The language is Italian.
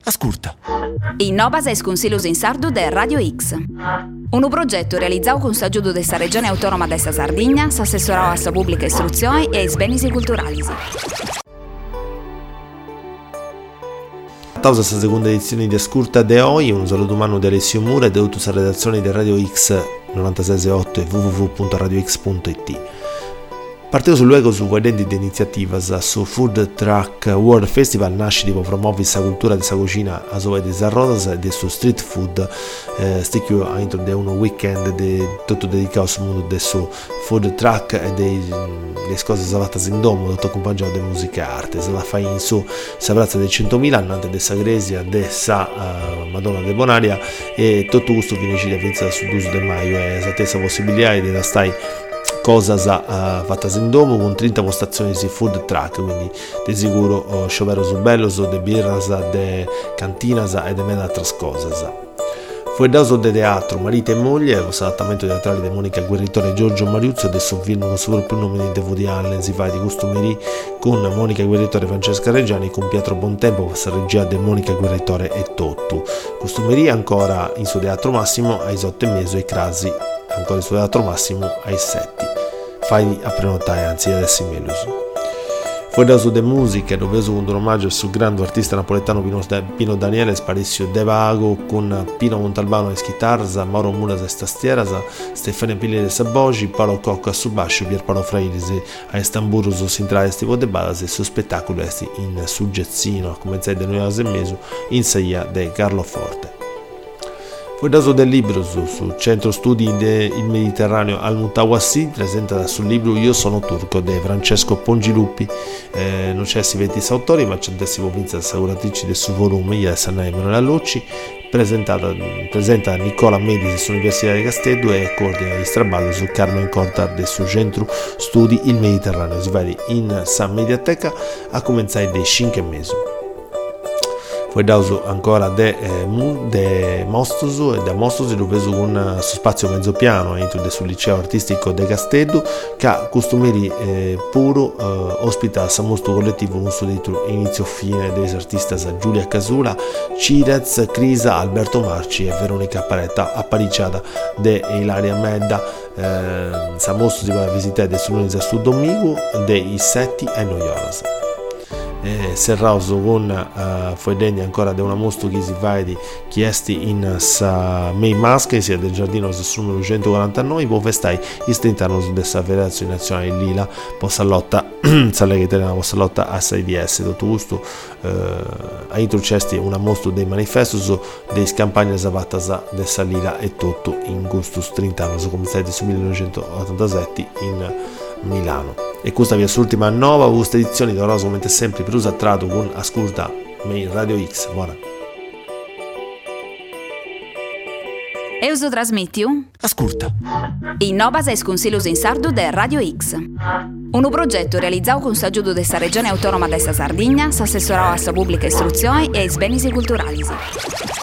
Ascolta. Innovas es Consiglios in Sardu de Radio X. Un progetto realizzato con s'aggiudo della Regione Autonoma de sa Sardegna, s'assessorò a sa pubblica istruzione e ai beni culturali. Tausa questa seconda edizione di Ascolta de oggi, un saluto umano di Alessio Mura e di tutta la redazione di Radio X 96.8 e www.radiox.it. Partito sul luogo su vedenti di iniziativa su Food Truck World Festival nasce di promuovere la cultura della cucina a sua di Zarrodas e del suo street food sticchio all'interno di un weekend tutto dedicato al mondo del suo food truck e delle cose fatte in domo tutto accompagnato da musica e arte. Se la fai in su sa piazza dei 100.000 annante della Gresia dessa Madonna de Bonaria e tutto questo finisce da Vinza sul 2 di maggio e la stessa possibilità di da stai cosa fatta in domo con 30 postazioni di food truck, quindi di sicuro sciopero su bello, de birras, de cantinas e de mille altre cose. Fu il dato de teatro Marito e moglie, con l'adattamento teatrale di Monica Guerritore e Giorgio Mariuzzo, del suo film con soprannome di Woody Allen, si fa di costumeri con Monica Guerritore e Francesca Reggiani, con Pietro Bontempo, con la regia di Monica Guerritore e Tottu. Costumeri ancora in suo teatro massimo ai 8 e mezzo e Crasi ancora in suo teatro massimo ai 7. Fai a prenotare, anzi adesso in meglio. Fuori da su de musiche, dove su un omaggio sul grande artista napoletano Pino Daniele, sparisce De Vago con Pino Montalbano e chitarras, Mauro Mulas e tastieras, Stefania Pili e Sabogi, Paolo Cocco a subascio, Pierpaolo Frairisi a Estamburuso, Sintrale Stivo de Badas e suo spettacolo esti in suggezzino, come sai del 9 e mezzo, in saia de Carlo Forte. Fuori da su del libro su Centro Studi del Mediterraneo al Mutawassi, presenta sul libro Io sono turco di Francesco Pongiluppi, non c'è si 20 autori ma c'è si vinza assicuratrici del suo volume Ia Sanna Emanuele Allocci, presenta Nicola Medis sull'Università di Castello e coordina di straballo su Carmen Cortar del suo Centro Studi il Mediterraneo, si va in San Mediateca a cominciare dei 5 mesi. Poi da ancora de Mostoso e da Mostoso dove su un spazio mezzo piano entro sul liceo artistico de Castello che costumeri puro ospita a mostro collettivo un suo titolo inizio fine dei artisti Giulia Casula, Cirez, Crisa, Alberto Marci e Veronica Paretta apparicciata de Ilaria Medda. Sa mostro si va a visitare sul lunedì su domingo dei 7 e 9 ore. Serrauso con Foedeni ancora da una mostra che si fa di chiesti in sa May Maschera sia del giardino sul numero 149 può festai istintano su dessa federazione nazionale Lila possa lotta Salega Italiana possa lotta a SIDS tutto gusto a introducesti una mostra dei manifesti su dei campagne zavatasa dessa Lila e tutto in gustus 30 anni come stai su 1987 in Milano. E questa è l'ultima nuova questa edizione da Rosa come sempre per usato con Ascolta Main Radio X. Buona. E uso trasmettiu? Ascolta. Innovas es Consiglios in Sardu de Radio X. Un progetto realizzato con s'aggiudo della Regione Autonoma de sa Sardegna, s'assessorò a sa pubblica istruzione e ai beni culturali.